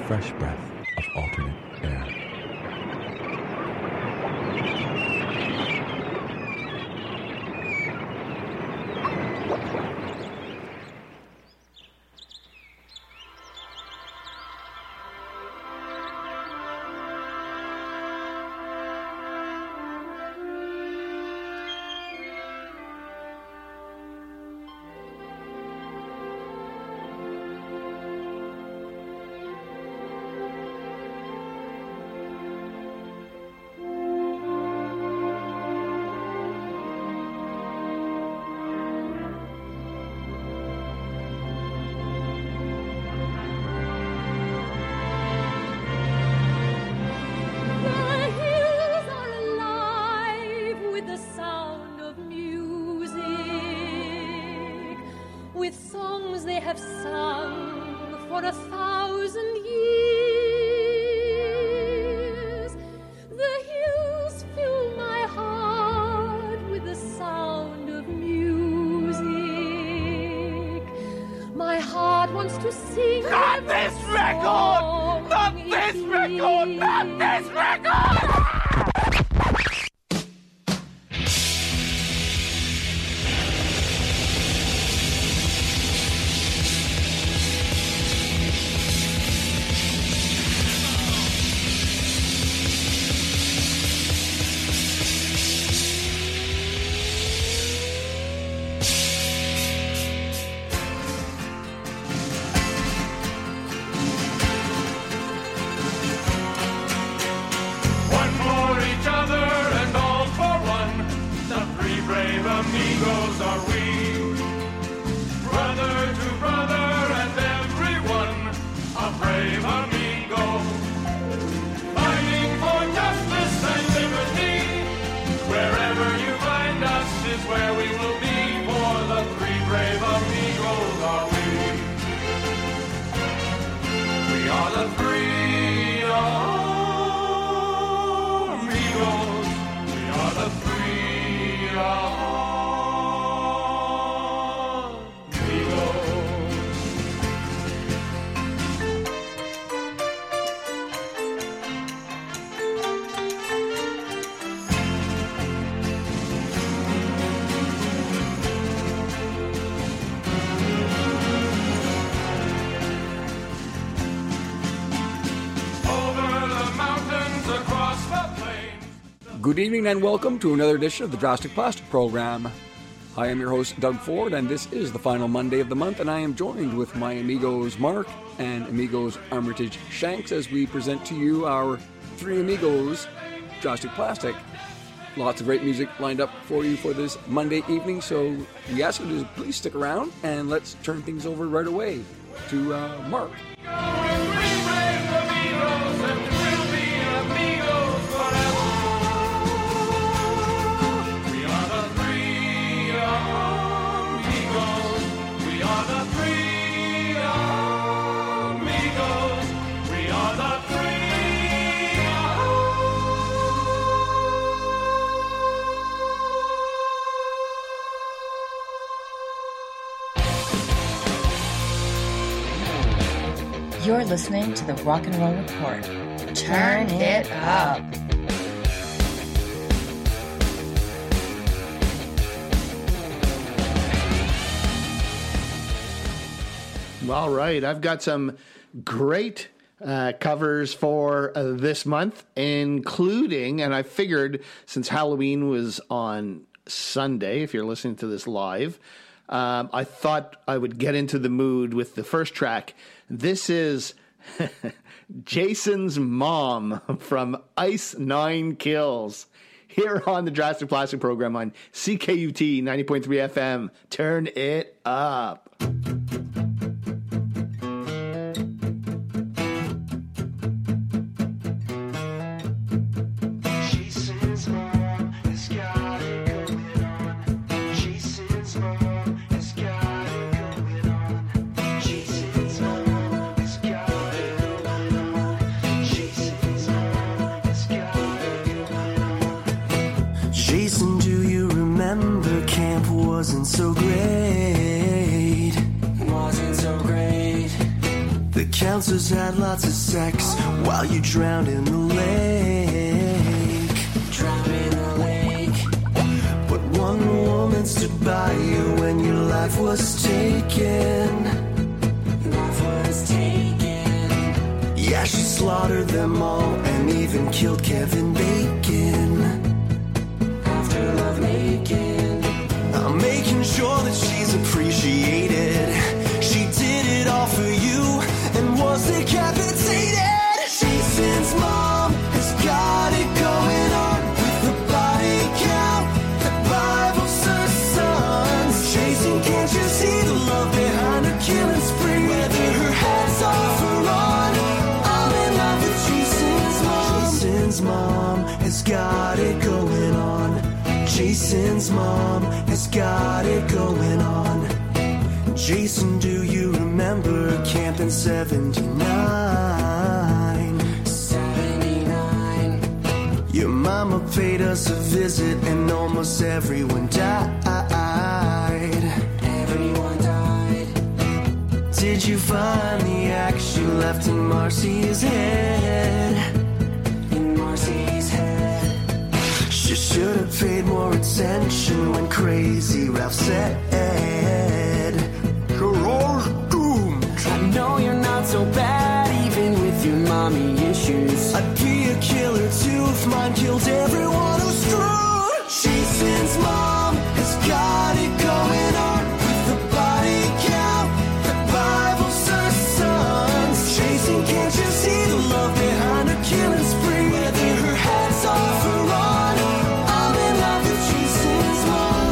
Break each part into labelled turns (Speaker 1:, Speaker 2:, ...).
Speaker 1: fresh breath of alternate air. Good evening and welcome to another edition of the Drastic Plastic Program. I am your host, Doug Ford, and this is the final Monday of the month, and I am joined with my amigos Mark and amigos Armitage Shanks as we present to you our three amigos, Drastic Plastic. Lots of great music lined up for you for this Monday evening, so we ask you to please stick around, and let's turn things over right away to Mark.
Speaker 2: You're listening to the Rock and Roll Report. Turn it up.
Speaker 3: All right, I've got some great covers for this month, including, and I figured since Halloween was on Sunday, if you're listening to this live, I thought I would get into the mood with the first track. This is Jason's Mom from Ice Nine Kills here on the Drastic Plastic Program on CKUT 90.3 FM. Turn it up.
Speaker 4: Wasn't so great. The counselors had lots of sex while you drowned in the lake. Drowned in the lake. But one woman stood by you when your life was taken. Life was taken. Yeah, she slaughtered them all and even killed Kevin Bacon. After love making, I'm making sure that she's appreciated. She did it all for you and was decapitated. Jason's mom has got it going on with the body count that Bible's her sons. Jason, can't you see the love behind her killing spree? Whether her hat's off or on, I'm in love with Jason's mom. Jason's mom has got it going on. Jason's mom has got it going on. Jason, do you remember camp in 79? 79. Your mama paid us a visit and almost everyone died. Everyone died. Did you find the axe you left in Marcy's head? In Marcy's head. She should have paid more attention when Crazy Ralph said, "You're all doomed." I know you're not so bad, even with your mommy issues. I'd be a killer too if mine killed everyone who's screwed. Jason's mom has got it going on with the body count that Bible's her sons. Jason, can't you see the love behind her killing spree? Whether her hat's off or on, I'm in love with Jason's mom.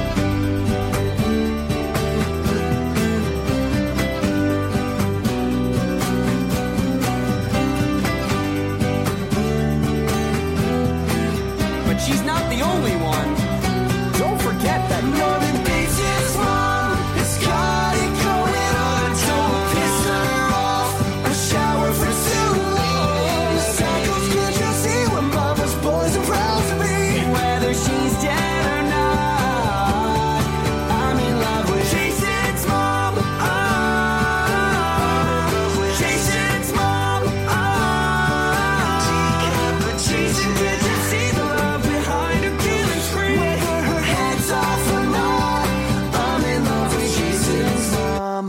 Speaker 4: But she's not the only one. Don't forget that Norman Bates' mom has got it going on. Don't piss her off or shower for too long. Cycles, can't you see what mama's boys are proud to be? Whether she's dead or not, I'm in love with Jason's mom. Jason's mom. Jason, did you see the love behind her killing spree? Whether her head's off or not, I'm in love with Jason's mom.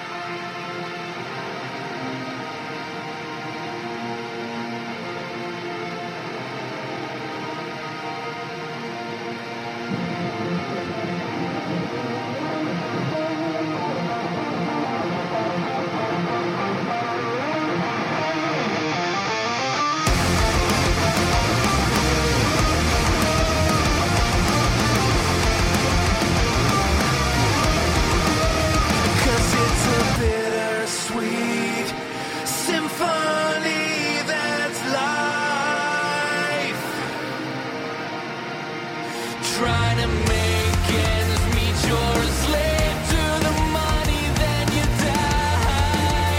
Speaker 4: Cause it's a bittersweet symphony that's life. Trying to make ends meet, you're a slave to the money, then you die.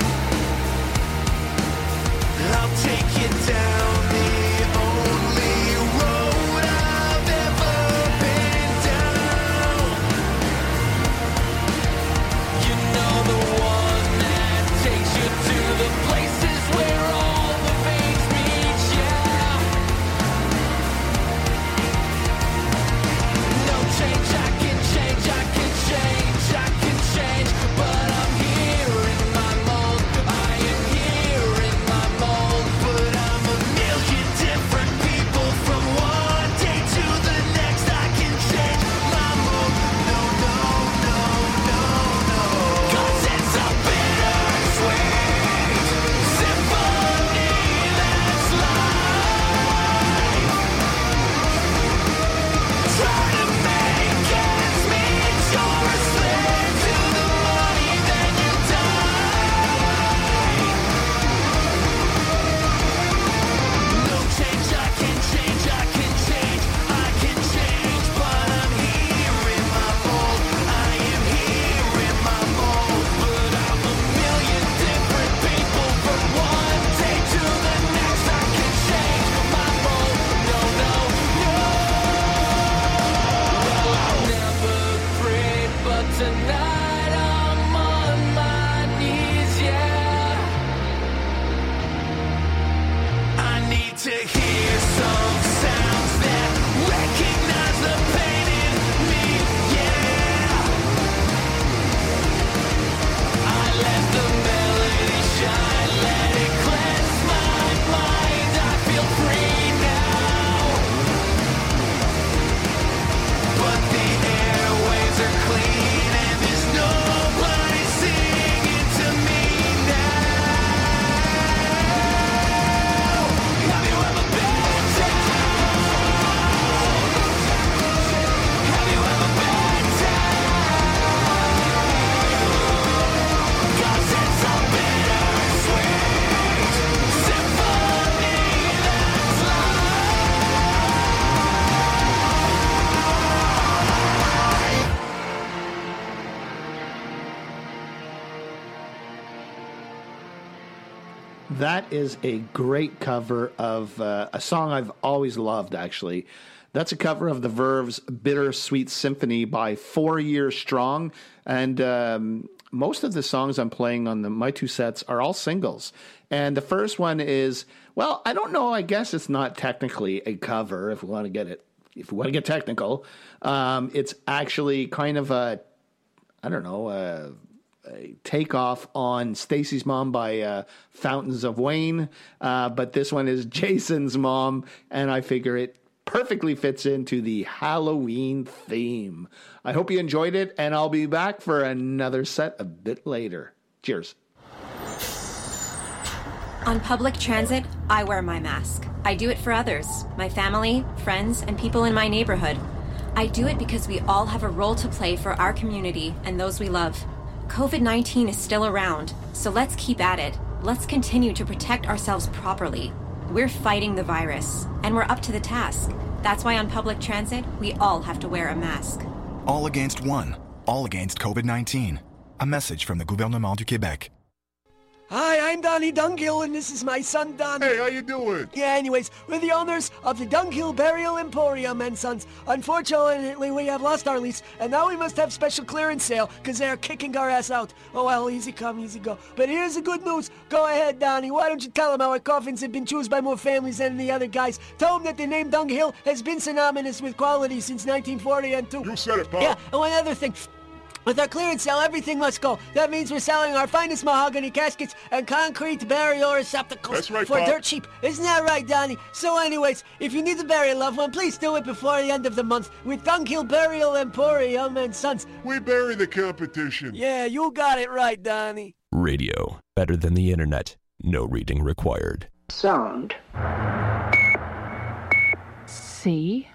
Speaker 4: I'll take you down the only road I've ever been down. You know, the one that takes you to the places where all the veins meet, yeah. No change, I can change, I can change, I can change. But I'm here in my mold, I am here in my mold. But I'm a to hear some sounds that recognize the pain in me, yeah. I let the melody shine, let it cleanse my mind. I feel free now, but the airwaves are clean and there's nobody singing to me now. Have you ever been down? Have you ever been down? 'Cause it's a bittersweet symphony that's
Speaker 3: That is a great cover of a song I've always loved, actually. That's a cover of the Verve's Bittersweet Symphony by 4 Year Strong. And most of the songs I'm playing on my two sets are all singles. And the first one is, well, I don't know. I guess it's not technically a cover if we want to get technical. It's actually kind of a takeoff on Stacy's Mom by Fountains of Wayne. But this one is Jason's Mom, and I figure it perfectly fits into the Halloween theme. I hope you enjoyed it, and I'll be back for another set a bit later. Cheers.
Speaker 5: On public transit, I wear my mask. I do it for others, my family, friends, and people in my neighborhood. I do it because we all have a role to play for our community and those we love. COVID-19 is still around, so let's keep at it. Let's continue to protect ourselves properly. We're fighting the virus, and we're up to the task. That's why on public transit, we all have to wear a mask.
Speaker 6: All against one. All against COVID-19. A message from the Gouvernement du Québec.
Speaker 7: Hi, I'm Donnie Dunghill, and this is my son, Don.
Speaker 8: Hey, how you doing?
Speaker 7: Yeah, anyways, we're the owners of the Dunghill Burial Emporium and Sons. Unfortunately, we have lost our lease, and now we must have special clearance sale, because they're kicking our ass out. Oh, well, easy come, easy go. But here's the good news. Go ahead, Donnie. Why don't you tell them how our coffins have been chosen by more families than the other guys? Tell them that the name Dunghill has been synonymous with quality since 1940 and two.
Speaker 8: You said it, Pop.
Speaker 7: Yeah, and one other thing. With our clearance sale, everything must go. That means we're selling our finest mahogany caskets and concrete burial receptacles.
Speaker 8: That's right,
Speaker 7: for
Speaker 8: Pop.
Speaker 7: dirt cheap. Isn't that right, Donnie? So anyways, if you need to bury a loved one, please do it before the end of the month with Dunghill Burial Emporium and Sons.
Speaker 8: We bury the competition.
Speaker 7: Yeah, you got it right, Donnie.
Speaker 9: Radio. Better than the internet. No reading required.
Speaker 10: Sound. C.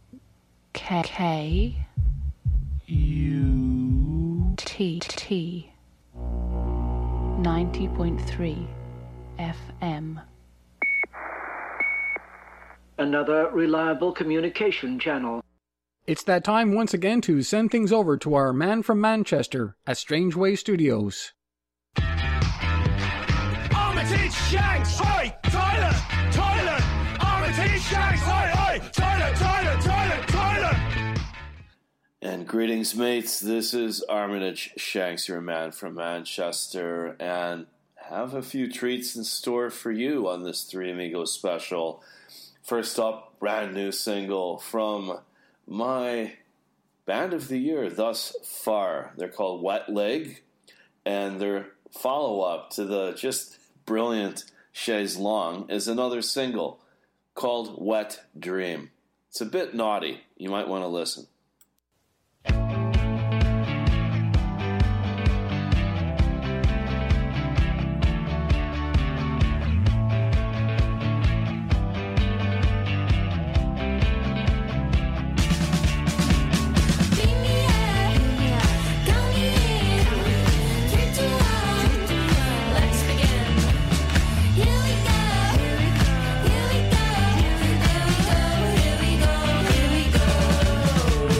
Speaker 10: K. U. T 90.3 FM. Another reliable communication channel.
Speaker 1: It's that time once again to send things over to our man from Manchester at Strange Way Studios.
Speaker 4: Armitage Shanks! Oi! Toilet! Toilet! Armitage Shanks! Oi! Oi! Toilet! Toilet! Toilet! Toilet!
Speaker 11: And greetings, mates. This is Armitage Shanks, your man from Manchester, and have a few treats in store for you on this Three Amigos special. First up, brand new single from my band of the year thus far. They're called Wet Leg, and their follow-up to the just brilliant Chaise Longue is another single called Wet Dream. It's a bit naughty. You might want to listen.
Speaker 4: Here we go.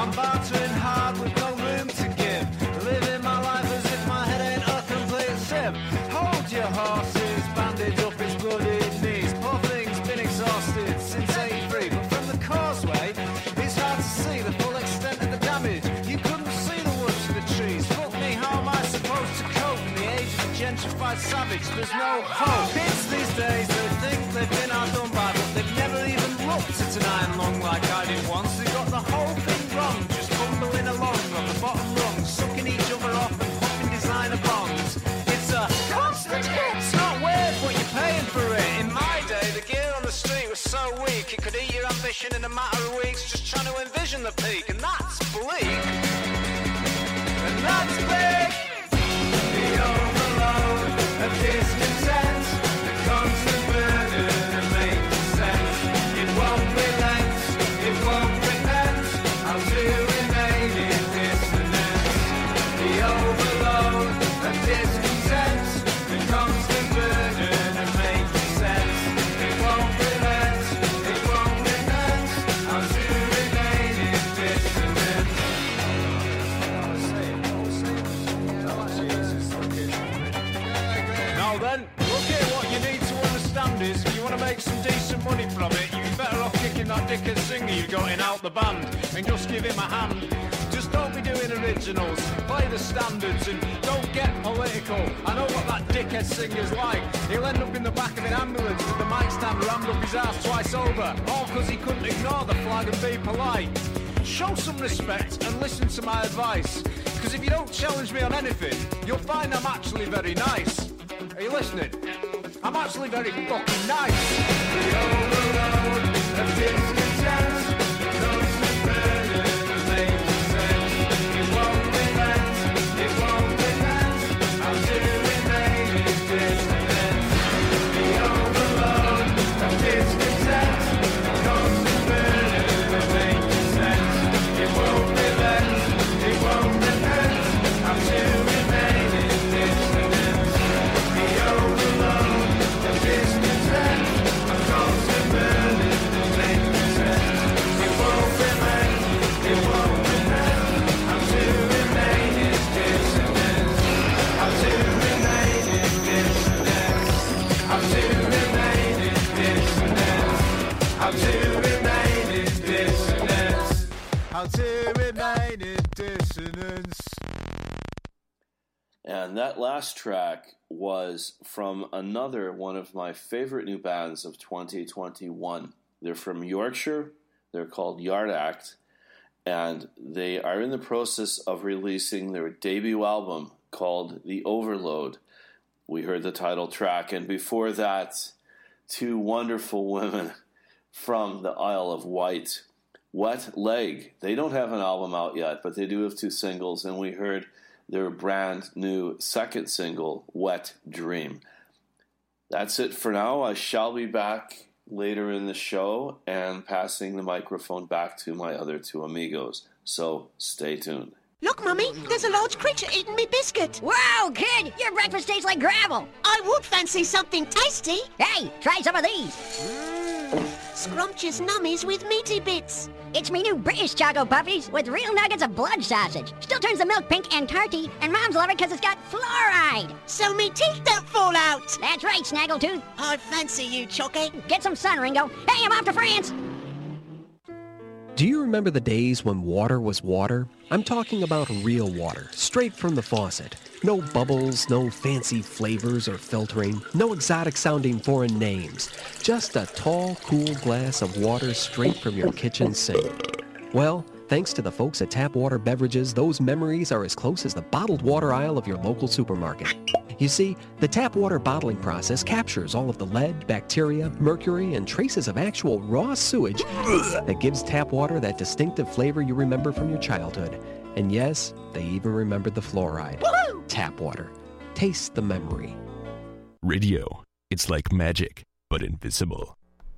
Speaker 12: I'm bartering hard with no room to give. Living my life as if my head ain't a complete sieve. Hold your horses, bandage up his bloody knees. Poor thing's been exhausted since 83. But from the causeway, it's hard to see the full extent of the damage. You couldn't see the woods for the trees. Fuck me, how am I supposed to cope in the age of the gentrified savage? There's no hope. Kids these days, they think they've been outdone by, but they've never even looked at an iron lung like I did once. They got the whole thing wrong, just bumbling along on the bottom rung, sucking each other off and popping designer bombs. It's a constant hit. It's not weird what you're paying for it. In my day, the gear on the street was so weak, it could eat your ambition in a matter of weeks, just trying to envision the peak, and that's bleak. And that's big. The overload of discontent, the constant burden of making sense. It won't relent, it won't repent. How to remain in dissonance. The overload of discontent, the constant burden of making sense. It won't relent, it won't repent. How to remain in dissonance. Now then, look here, what you need to understand is if you want to make some decent money from it, you'd be better off kicking that dickhead singer you got in out the band and just give him a hand. Just don't be doing originals, play the standards and don't get political. I know what that dickhead singer's like. He'll end up in the back of an ambulance with the mic stand rammed up his ass twice over, all because he couldn't ignore the flag and be polite. Show some respect and listen to my advice, because if you don't challenge me on anything, you'll find I'm actually very nice. Are you listening? I'm actually very fucking nice. The overload of discontent, the constant burden of making sense. It won't relent, it won't repent. How to remain in dissonance. The overload of discontent, the constant burden of making sense. It won't relent, it won't repent. How to remain in dissonance. The overload of discontent, the constant burden of making sense. It won't relent, it won't repent. How to remain in dissonance. How to remain in dissonance. How to remain in dissonance. How to remain in dissonance. How to remain in dissonance.
Speaker 11: And that last track was from another one of my favorite new bands of 2021. They're from Yorkshire. They're called Yard Act. And they are in the process of releasing their debut album called The Overload. We heard the title track. And before that, two wonderful women from the Isle of Wight. Wet Leg. They don't have an album out yet, but they do have two singles. And we heard their brand new second single, Wet Dream. That's it for now. I shall be back later in the show and passing the microphone back to my other two amigos. So stay tuned.
Speaker 13: Look, Mummy, there's a large creature eating me biscuit.
Speaker 14: Wow, kid, your breakfast tastes like gravel.
Speaker 13: I would fancy something tasty.
Speaker 14: Hey, try some of these.
Speaker 13: Scrumptious nummies with meaty bits.
Speaker 14: It's me new British Choco Puffies with real nuggets of blood sausage. Still turns the milk pink and tarty, and Moms love it because it's got fluoride.
Speaker 13: So me teeth don't fall out.
Speaker 14: That's right, Snaggletooth.
Speaker 13: I fancy you, Chucky.
Speaker 14: Get some sun, Ringo. Hey, I'm off to France.
Speaker 15: Do you remember the days when water was water? I'm talking about real water, straight from the faucet. No bubbles, no fancy flavors or filtering, no exotic-sounding foreign names. Just a tall, cool glass of water straight from your kitchen sink. Well, thanks to the folks at Tap Water Beverages, those memories are as close as the bottled water aisle of your local supermarket. You see, the tap water bottling process captures all of the lead, bacteria, mercury, and traces of actual raw sewage that gives tap water that distinctive flavor you remember from your childhood. And yes, they even remembered the fluoride.
Speaker 14: Woo-hoo!
Speaker 15: Tap water. Taste the memory.
Speaker 9: Radio. It's like magic, but invisible.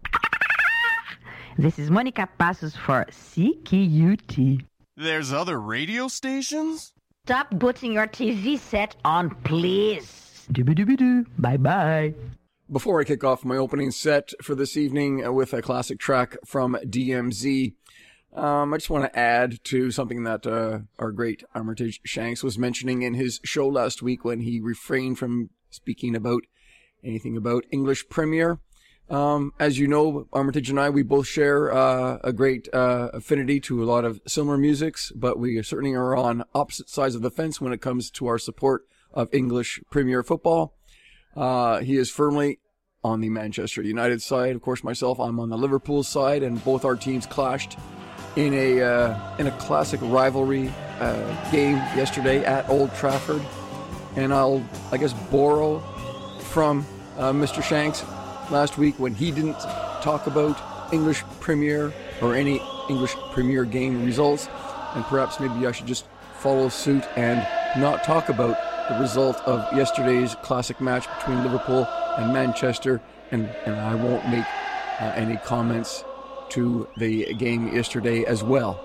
Speaker 16: This is Monica Passos for CQUT.
Speaker 17: There's other radio stations?
Speaker 16: Stop putting your TV set on, please. Doo-ba-doo-ba-doo. Bye-bye.
Speaker 1: Before I kick off my opening set for this evening with a classic track from DMZ, I just want to add to something that our great Armitage Shanks was mentioning in his show last week when he refrained from speaking about anything about English Premier. As you know, Armitage and I, we both share a great affinity to a lot of similar musics, but we certainly are on opposite sides of the fence when it comes to our support of English Premier football. He is firmly on the Manchester United side. Of course, myself, I'm on the Liverpool side, and both our teams clashed in a classic rivalry game yesterday at Old Trafford. And I'll, I guess, borrow from Mr. Shanks last week when he didn't talk about English Premier or any English Premier game results, and perhaps maybe I should just follow suit and not talk about the result of yesterday's classic match between Liverpool and Manchester, and I won't make any comments to the game yesterday as well.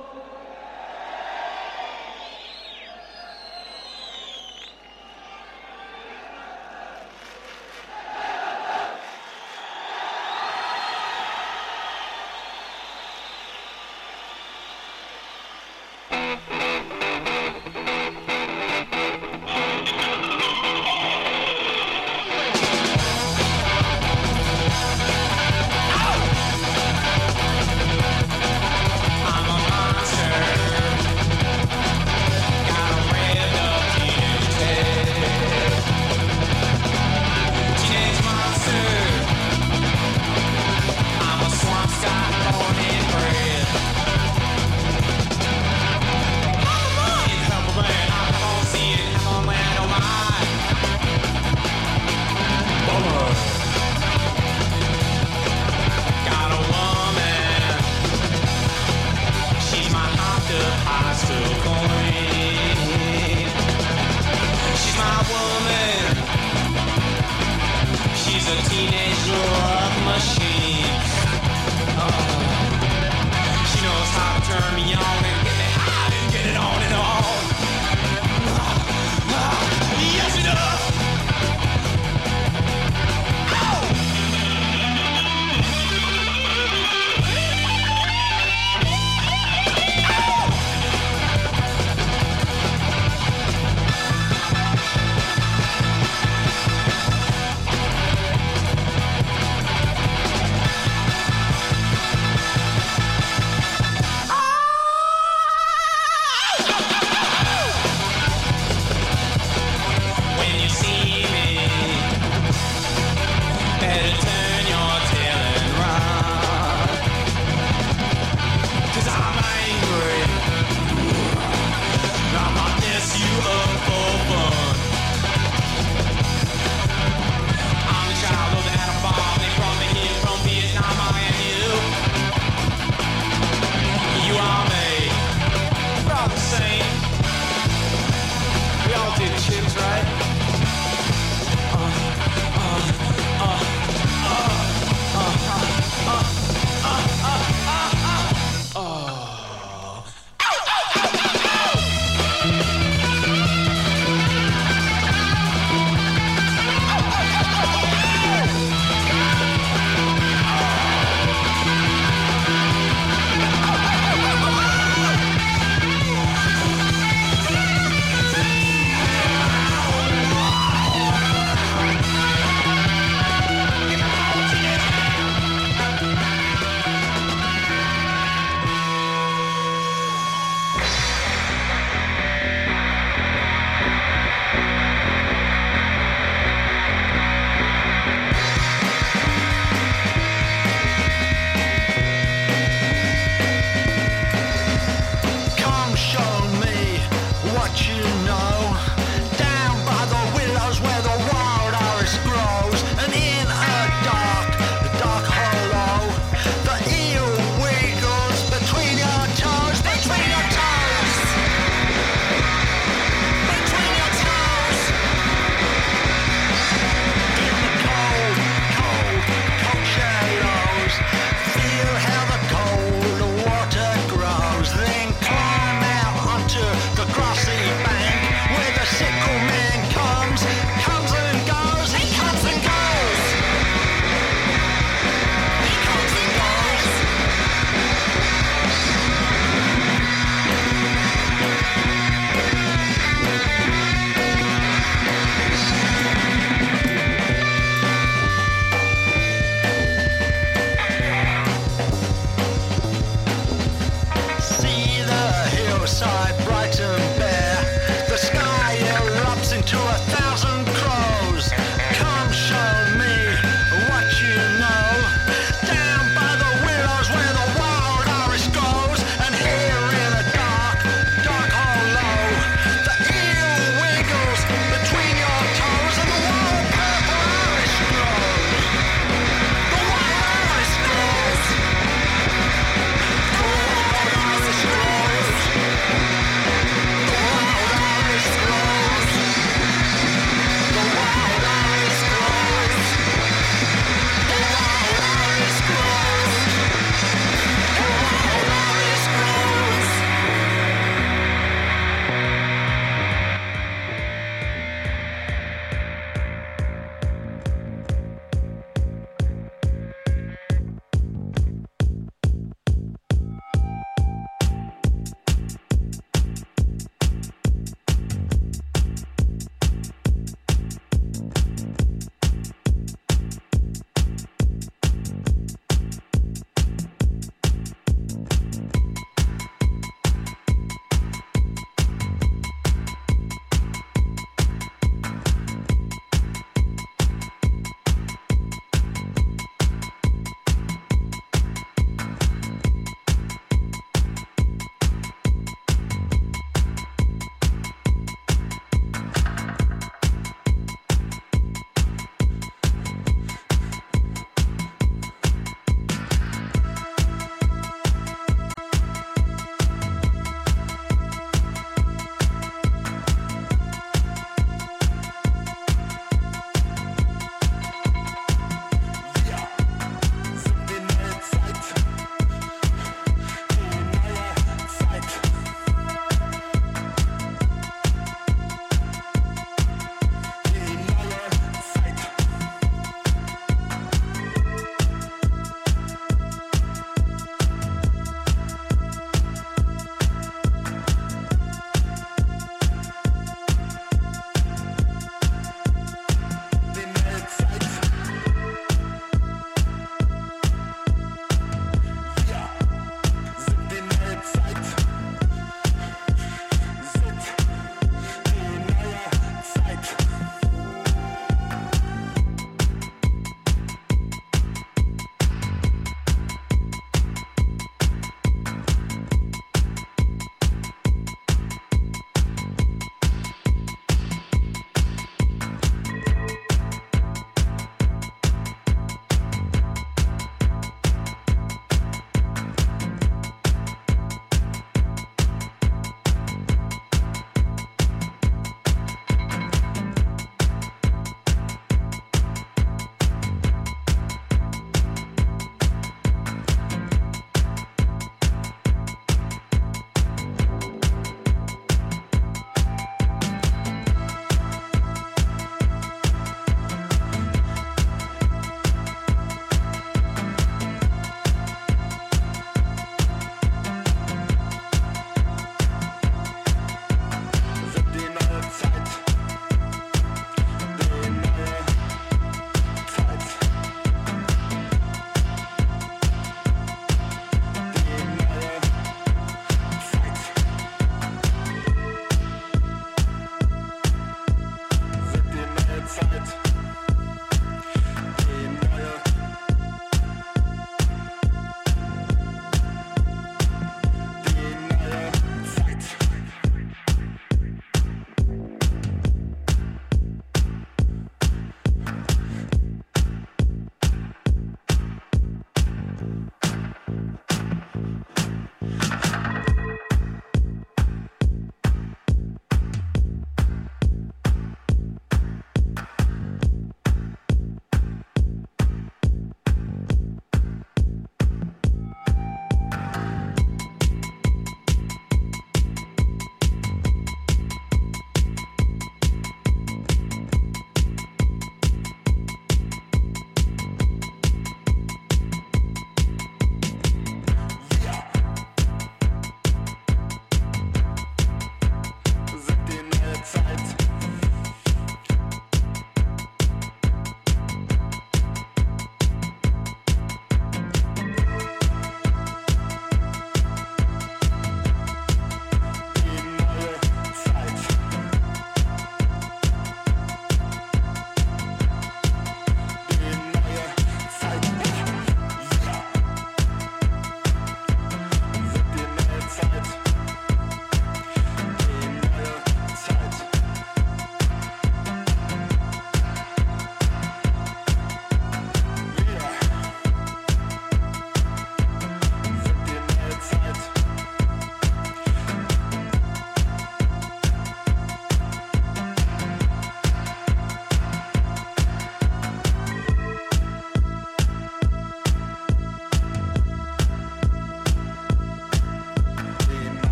Speaker 12: outside Brighton Bear. The sky erupts into 1,000 crows. Come show me what you know. Down by the willows where the wild iris grows. And here in a dark, dark hollow, the eel wiggles between your toes. And the wild purple iris grows. The wild iris grows. The wild iris grows. The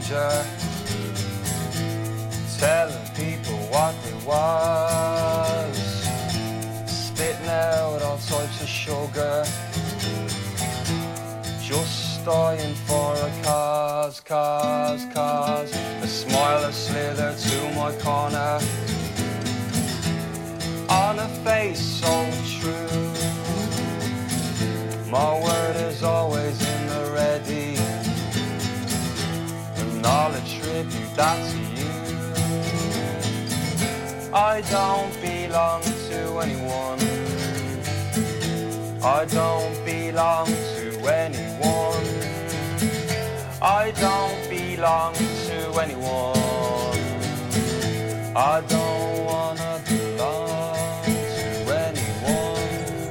Speaker 18: soldier, telling people what they was, spitting out all types of sugar, just dying for a cause. A smile a slither to my corner, on a face so true. My word is always in the ready, and all attribute that to you. I don't belong to anyone, I don't belong to anyone, I don't belong to anyone, I don't wanna belong to anyone.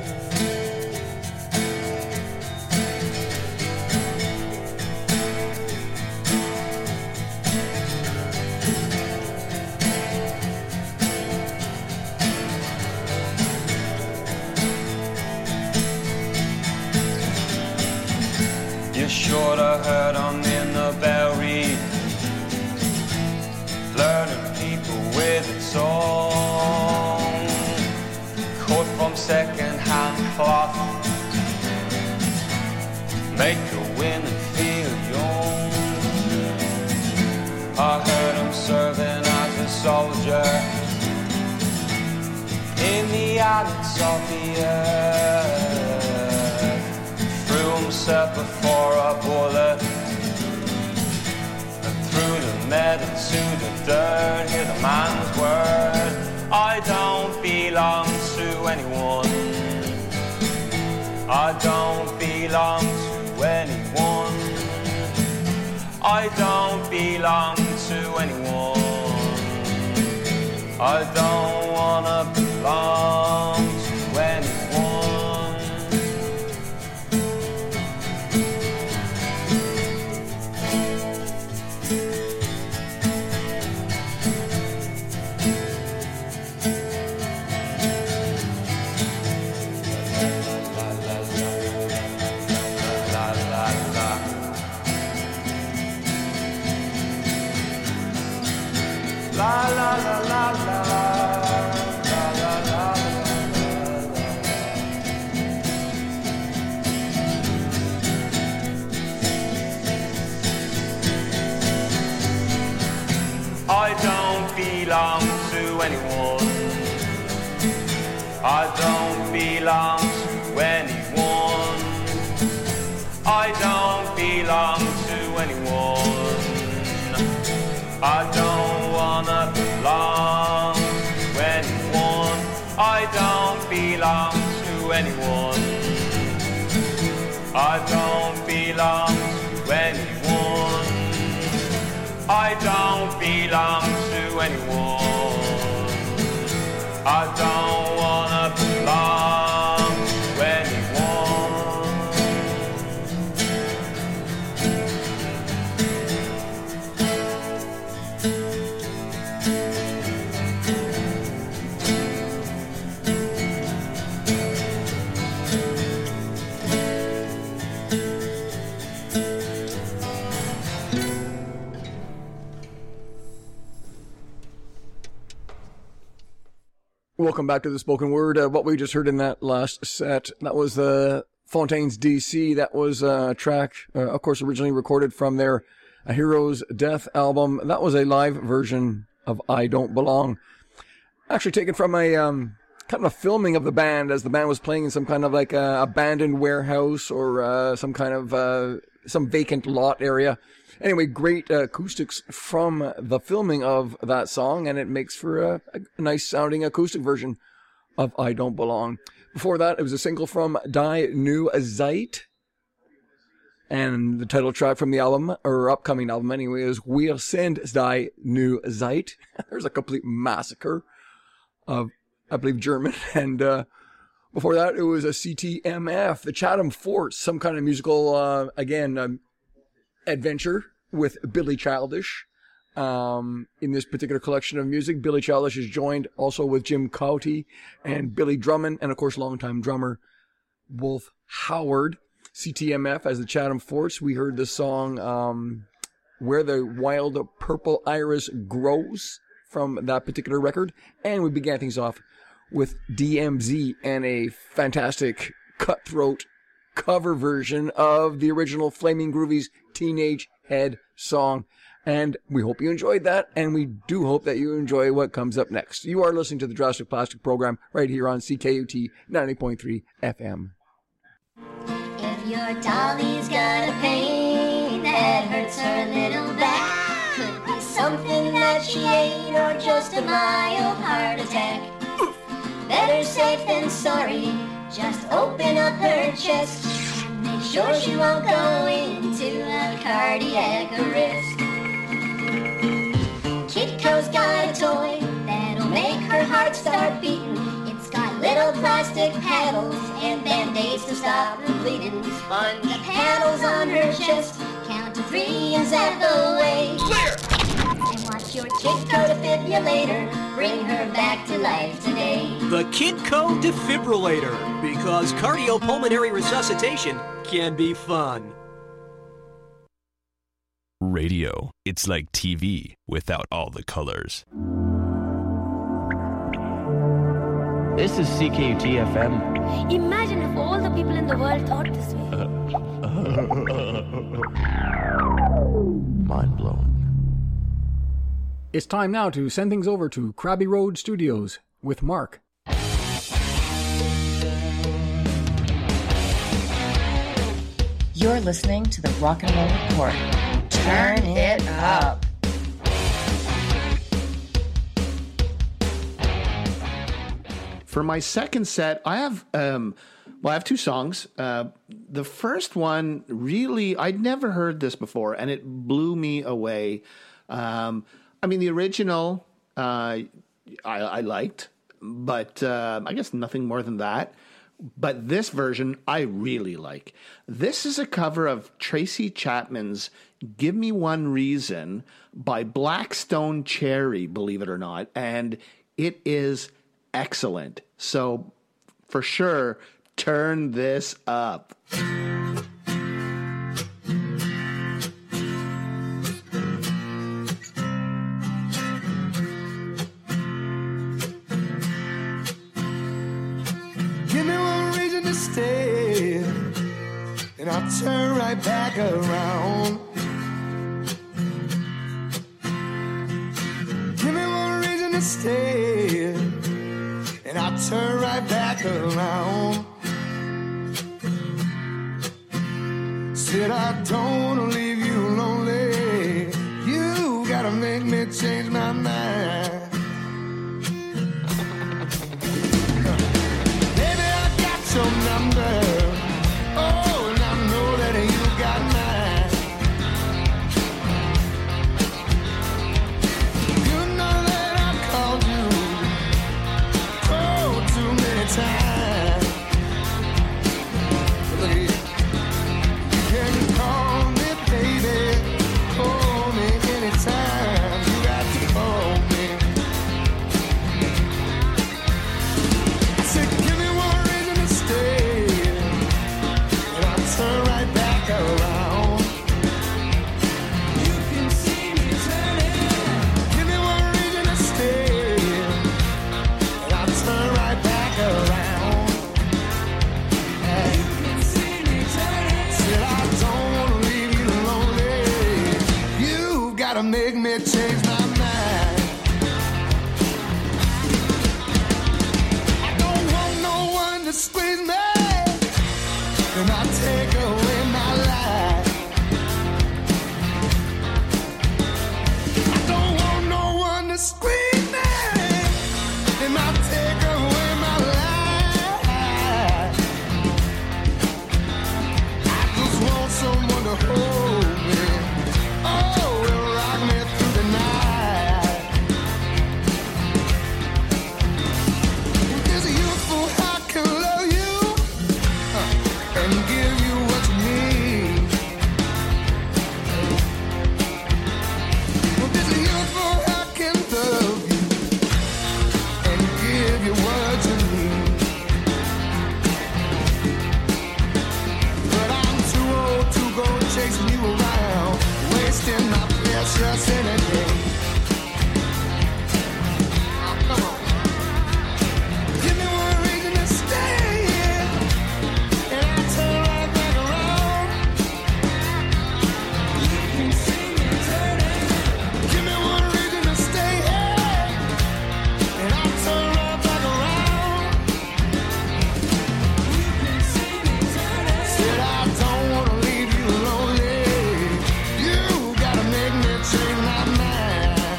Speaker 18: You should have heard I'm in the berry, learning people with a tongue, cut from second-hand cloth, make a women feel young. I heard him serving as a soldier in the islands of the earth, threw himself before a bullet, and threw the metal to the dirt. Hear the man's word, I don't belong to anyone, I don't belong to anyone, I don't belong to anyone, I don't wanna belong to anyone. La la la la la, la la la la. I don't belong to anyone, I don't belong to anyone, I don't belong to anyone, I don't wanna belong to anyone, I don't belong to anyone, I don't belong to anyone, I don't belong to anyone, I don't wanna belong to anyone.
Speaker 1: Welcome back to the Spoken Word. What we just heard in that last set, that was Fontaine's DC. That was a track, of course, originally recorded from their A Hero's Death album. That was a live version of I Don't Belong. Actually taken from a kind of a filming of the band as the band was playing in some kind of like abandoned warehouse or some kind of some vacant lot area. Anyway, great acoustics from the filming of that song, and it makes for a nice sounding acoustic version of I Don't Belong. Before that, it was a single from Die Nu Zeit, and the title track from the album, or upcoming album anyway, is Wir sind Die Nu Zeit. There's a complete massacre of, I believe, German, and before that, it was a CTMF, the Chatham Forts, some kind of musical, adventure with Billy Childish. In this particular collection of music, Billy Childish is joined also with Jim Cauty and Billy Drummond, and of course longtime drummer Wolf Howard. CTMF as the Chatham Forts. We heard the song Where the Wild Purple Iris Grows from that particular record. And we began things off with DMZ and a fantastic Cutthroat cover version of the original Flaming Groovies Teenage Head song. And we hope you enjoyed that, and we do hope that you enjoy what comes up next. You are listening to the Drastic Plastic program right here on CKUT 90.3 FM.
Speaker 19: If your dolly's got a pain that hurts her little back, could be something that she ate or just a mild heart attack. Better safe than sorry, just open up her chest and make sure she won't go into a cardiac arrest. Kitco's got a toy that'll make her heart start beating. It's got little plastic paddles and band-aids to stop her bleeding. Sponge paddles on her chest, count to 3 and zap away. Clear! And watch your Kitco defibrillator bring her back to life today.
Speaker 15: The Kitco defibrillator, because cardiopulmonary resuscitation can be fun.
Speaker 9: Radio. It's like TV without all the colors.
Speaker 20: This is CKUT FM.
Speaker 21: Imagine if all the people in the world thought this way.
Speaker 20: Mind blowing.
Speaker 1: It's time now to send things over to Krabby Road Studios with Mark.
Speaker 2: You're listening to the Rock and Roll Report. Turn it up.
Speaker 3: For my second set, I have two songs. The first one, really, I'd never heard this before, and it blew me away. The original, I liked, but I guess nothing more than that. But this version, I really like. This is a cover of Tracy Chapman's Give Me One Reason by Blackstone Cherry, believe it or not. And it is excellent. So, for sure, turn this up.
Speaker 4: And I'll turn right back around. Give me one reason to stay, and I'll turn right back around. Said I don't wanna leave you lonely. You gotta make me change my mind. Baby, I got your number. Make me change my mind. I don't want no one to squeeze me, and I'll take away my life. I don't want no one to squeeze me, and I'll take away my life. I just want someone to hold me. And give you what you precious any day. Oh, come on. Give me one reason to stay, and I'll turn right back around. You can see me turning. Give me one reason to stay, and I'll turn right back around. You can see me turning. Said I don't want to leave you lonely. You gotta make me change my mind.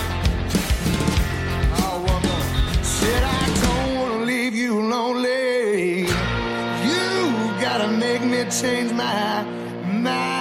Speaker 4: Oh, one more. Said I don't want to leave you lonely. You gotta make me change my mind.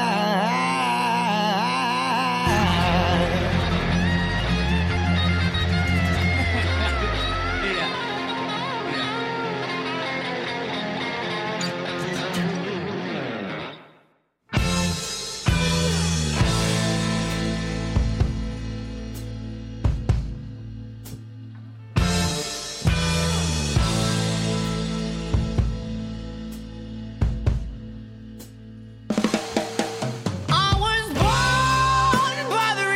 Speaker 4: I was born by the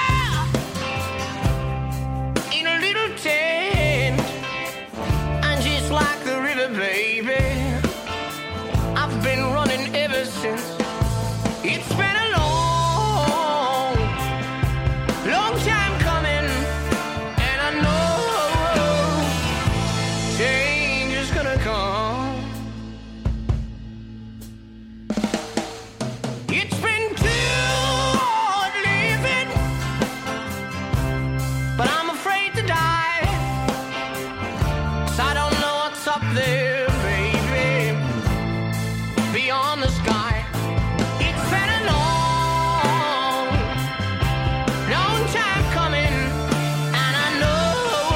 Speaker 4: river in a little tent, and just like the river, baby, I've been running ever since. It's been a long, long time coming, and I know change is gonna come. It's been too hard living, but I'm afraid to die, 'cause I don't know what's up there, baby, beyond the sky. It's been a long, long time coming, and I know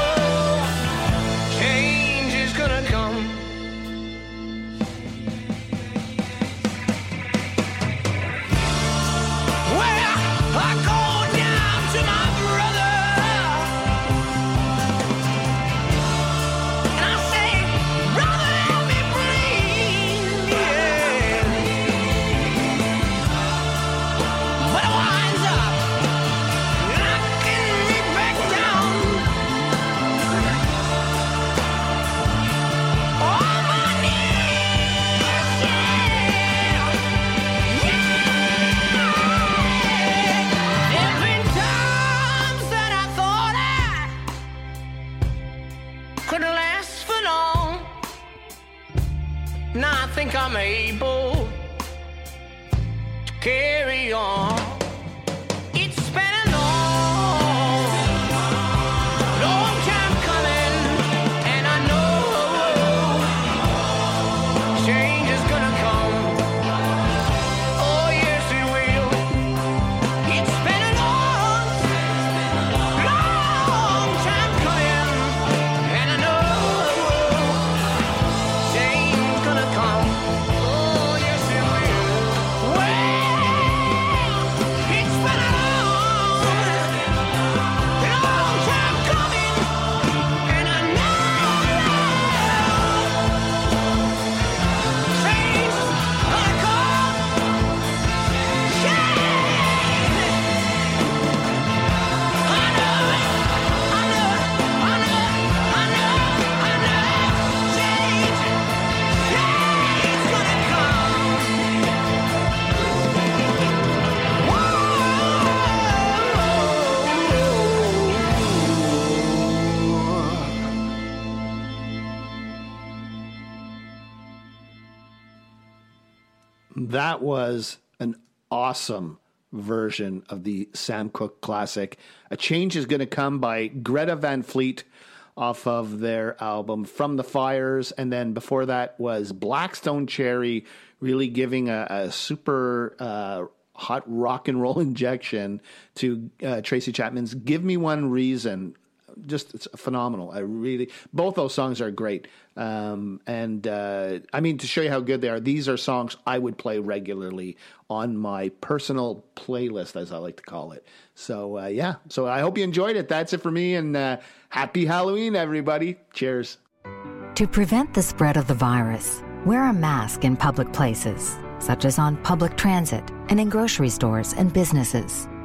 Speaker 4: change is gonna come. Well, I go down to my brother, and I say, brother, let me breathe, yeah. But it winds up knocking me back down on my knees, yeah. There've been times that I thought I couldn't last for long. Now I think I'm able to carry on. It's been a long, long time coming, and I know change is gonna come. Oh yes it will. It's been a long, long time coming, and I know change is gonna come. Oh yes it will. Well, it's been a long, long time coming, and I know change is gonna come.
Speaker 3: That was an awesome version of the Sam Cooke classic. A Change is Going to Come by Greta Van Fleet off of their album From the Fires. And then before that was Blackstone Cherry, really giving a super hot rock and roll injection to Tracy Chapman's Give Me One Reason. Just it's phenomenal. Both those songs are great. I mean, to show you how good they are, these are songs I would play regularly on my personal playlist, as I like to call it. So, yeah. So I hope you enjoyed it. That's it for me. And happy Halloween, everybody. Cheers.
Speaker 5: To prevent the spread of the virus, wear a mask in public places, such as on public transit and in grocery stores and businesses.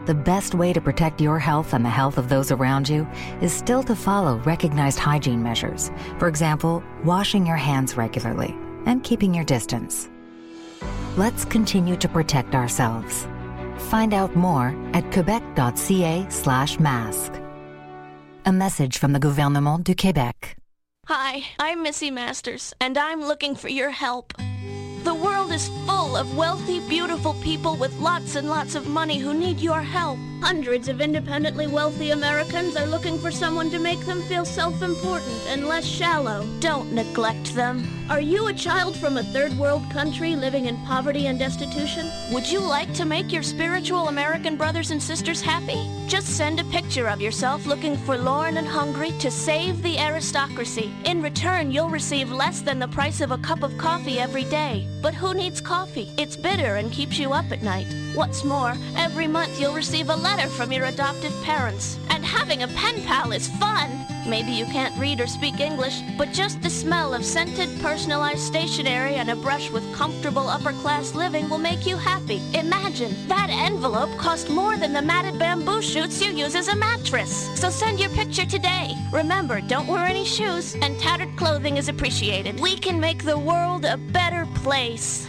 Speaker 5: the best way to protect your health and the health of those around you is still to follow recognized hygiene measures. For example, washing your hands regularly and keeping your distance. Let's continue to protect ourselves. Find out more at quebec.ca/mask. A message from the Gouvernement du Québec.
Speaker 6: Hi, I'm Missy Masters, and I'm looking for your help. The world is full of wealthy, beautiful people with lots and lots of money who need your help. Hundreds of independently wealthy Americans are looking for someone to make them feel self-important and less shallow. Don't neglect them. Are you a child from a third world country living in poverty and destitution? Would you like to make your spiritual American brothers and sisters happy? Just send a picture of yourself looking forlorn and hungry to Save the Aristocracy. In return, you'll receive less than the price of a cup of coffee every day. But who needs coffee? It's bitter and keeps you up at night. What's more, every month you'll receive a letter from your adoptive parents. And having a pen pal is fun! Maybe you can't read or speak English, but just the smell of scented, personalized stationery and a brush with comfortable upper-class living will make you happy. Imagine, that envelope cost more than the matted bamboo shoots you use as a mattress. So send your picture today. Remember, don't wear any shoes, and tattered clothing is appreciated. We can make the world a better place.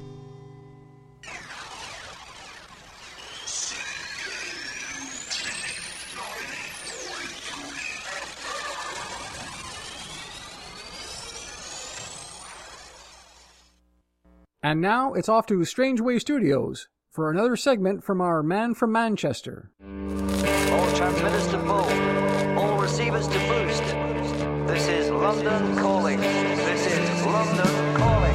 Speaker 1: And now it's off to Strange Way Studios for another segment from our man from Manchester.
Speaker 22: All transmitters to full. All receivers to boost. This is London calling. This is London calling.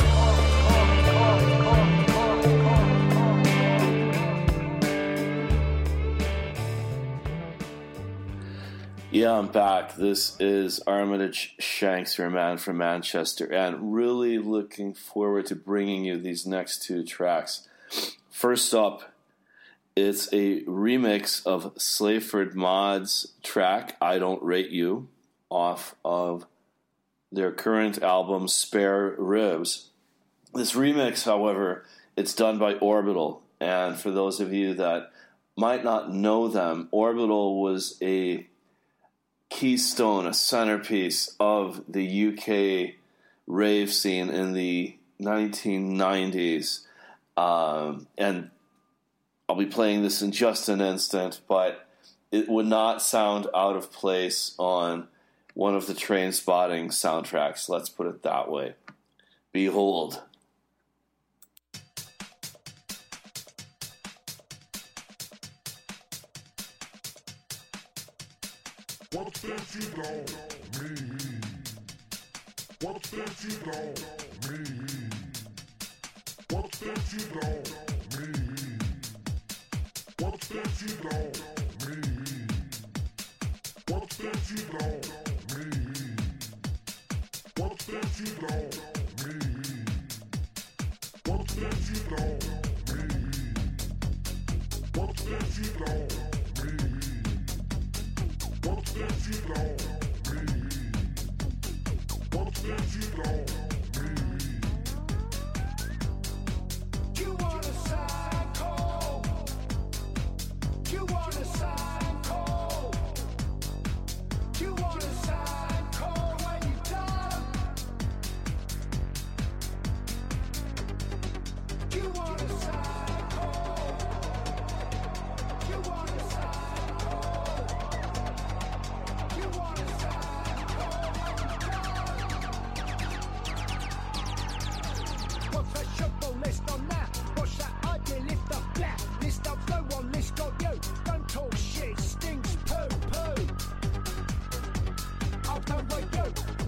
Speaker 11: Yeah, I'm back. This is Armitage Shanks, your man from Manchester, and really looking forward to bringing you these next two tracks. First up, it's a remix of Slayford Mod's track, I Don't Rate You, off of their current album, Spare Ribs. This remix, however, it's done by Orbital, and for those of you that might not know them, Orbital was a keystone, a centerpiece of the UK rave scene in the 1990s. And I'll be playing this in just an instant, but it would not sound out of place on one of the Trainspotting soundtracks, let's put it that way. Behold.
Speaker 8: What's that you don't mean? What's that you don't mean? What's that you don't mean? What's that you don't mean? What's that you don't mean? What's that you don't mean? What's that you don't mean? What's that you don't mean? What's that you don't mean? What's that you don't mean? You want a psycho? You want a psycho? You want a psycho when you don't? You want a psycho? You want a psycho? You want a psycho when you don't? Professional list on that. Watch that idea lift up flat. List of no one, list of you. Don't talk shit, stinks poo poo. I'll done with you.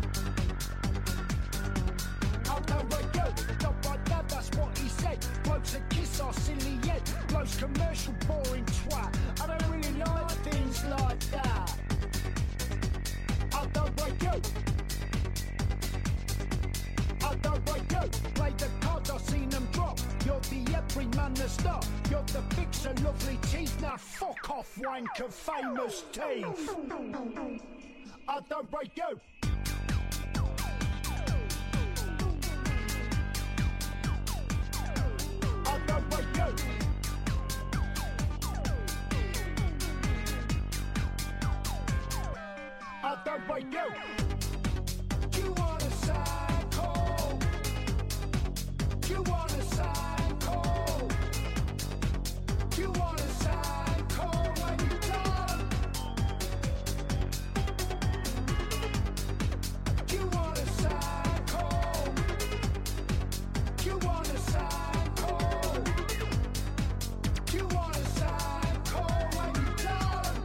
Speaker 8: I'll done with you. Not by that, that's what he said. Blokes that kiss our silly head. Blokes commercial boring twat. I don't really like things like that. I'll done with you. I don't break you. Play the cards, I've seen them drop. You're the everyman, the star. You're the fixer, lovely teeth. Now fuck off, wanker, famous teeth. I don't break you. I don't break you. wait, go. You want a sign call? You want a sign call? You want a sign call when you done? You want a sign call? You want a sign call? You want a sign call when you done?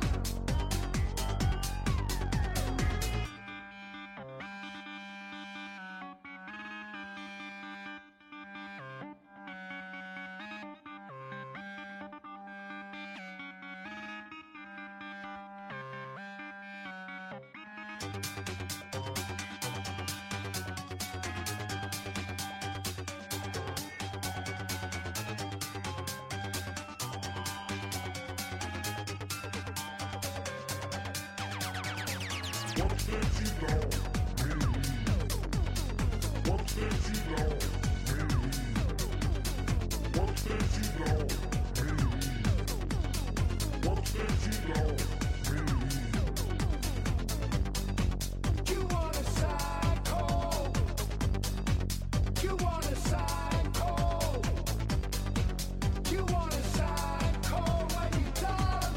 Speaker 8: You want a sign call? You want a sign call? You want a sign call when you done?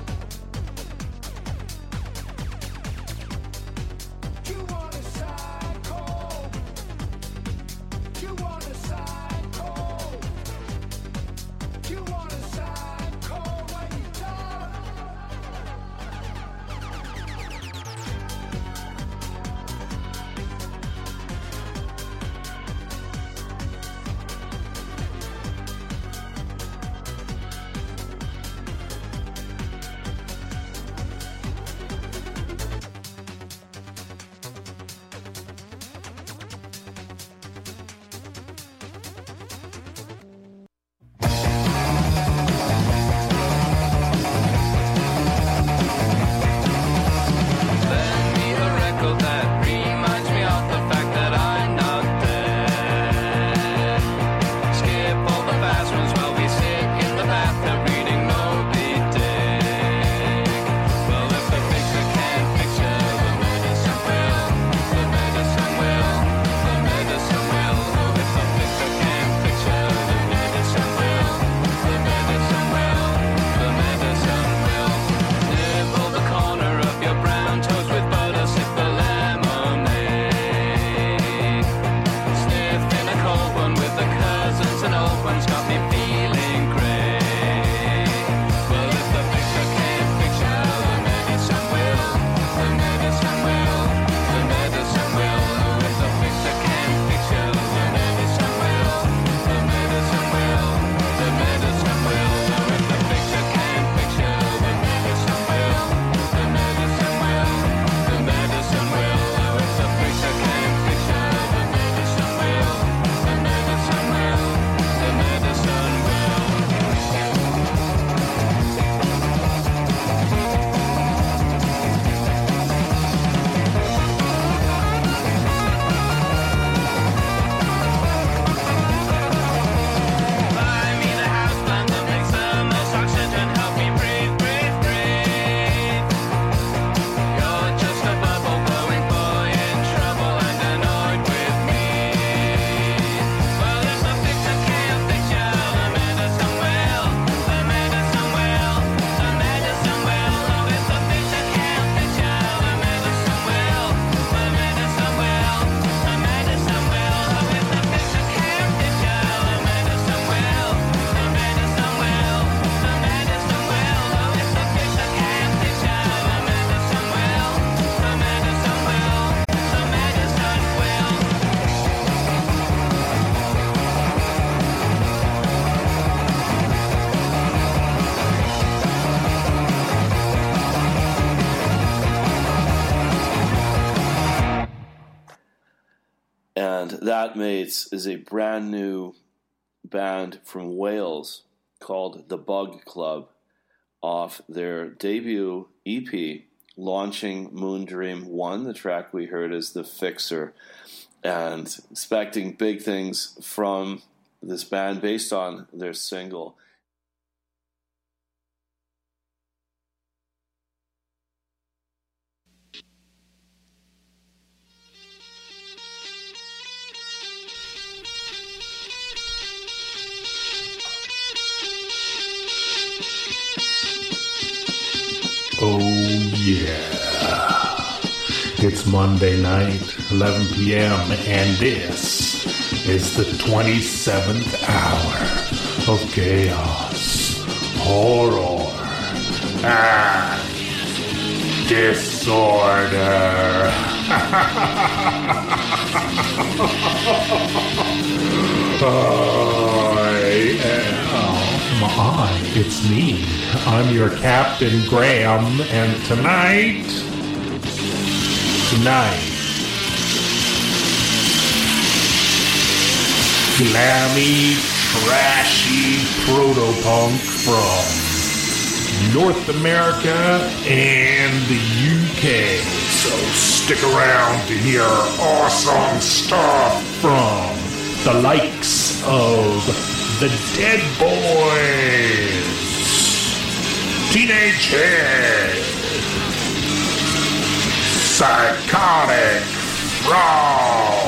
Speaker 8: You want a sign call? You want a sign call? You want a sign call when you done?
Speaker 18: Lend me a record that reminds me of the fact that I'm not dead. Skip all the fast ones while we sit in the bathtub reading Moby Dick. Well, if the picture can't picture, the medicine will. The medicine will. The medicine will. Oh, if the picture can't picture, the medicine will. The medicine will. The medicine will. Nibble the corner of your brown toast with butter, sip the lemonade. Sniff in a cold one with the cousins and old ones got me feeling great. Well, if the picture can't picture, the medicine will. The medicine will. The medicine will. Oh, if the picture can't picture, the medicine will. The medicine will. The medicine will. Oh, if the picture can't picture, the medicine will. The medicine will. The medicine will. Oh, if the picture can't picture, the medicine will. The medicine will. The medicine will. Buy me the house plant that makes the most oxygen, help me breathe, breathe, breathe. You're just a bubble blowing boy in trouble and annoyed with me. Well, if the picture can't picture, the medicine will. The medicine will. The medicine will. Oh, if the picture can't picture, the medicine will. The medicine will. The medicine will. Oh, if the picture can't picture, the medicine will. The medicine will. The medicine will. Oh, if the picture can't picture, the medicine will. The medicine will. The medicine will.
Speaker 11: And that, mates, is a brand new band from Wales called The Bug Club off their debut EP, launching Moondream 1. The track we heard is The Fixer. And expecting big things from this band based on their single.
Speaker 7: Yeah. It's Monday night, 11 p.m., and this is the 27th hour of chaos, horror, and disorder. It's me. I'm your Captain Graham, and tonight, glammy, trashy proto-punk from North America and the UK. So stick around to hear awesome stuff from the likes of the Dead Boys, Teenage Head, Psychotic Frog,